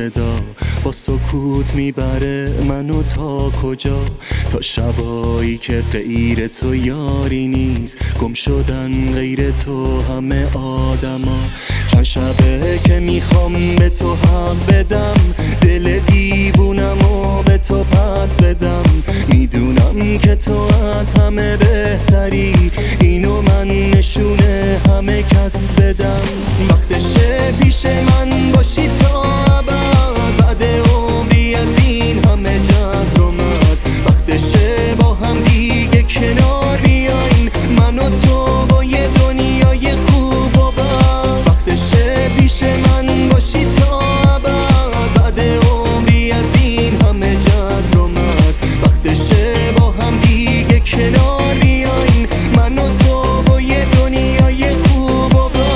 صدا با سکوت میبره منو تا کجا؟ تا شبایی که غیر تو یاری نیست، گم شدن غیر تو همه آدما. چند شبه که میخوام به تو حق بدم، دل دیوونمو به تو پس بدم. میدونم که تو از همه بهتری، اینو من نشونه همه کس بدم. وقتشه پیش من باشی تا ابد، بعد عمری از این همه جذر اومد. وقتشه با هم دیگه کنار بیایم، من و تو با یه دنیای خوب و بد. وقتشه پیش من باشی تا ابد، بعد عمری از این همه جذر اومد. وقتشه با هم دیگه کنار بیایم، من و تو با یه دنیای خوب و بد.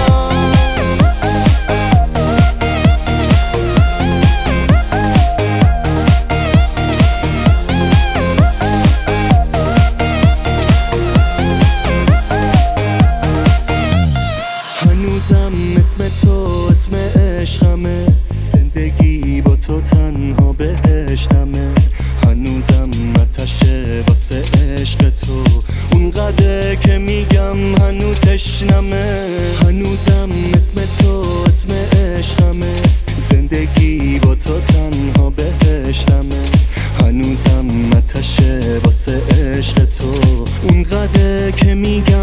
هنوزم اسم تو اسم عشقمه، زندگی با تو تنها بهشتمه. هنوزم آتشه واسه عشق تو، اونقدر که میگم هنو تشنمه. هنوزم اسم تو اسم عشقمه، زندگی با تو تنها بهشتمه. هنوزم آتشه واسه عشق تو، اونقدر که میگم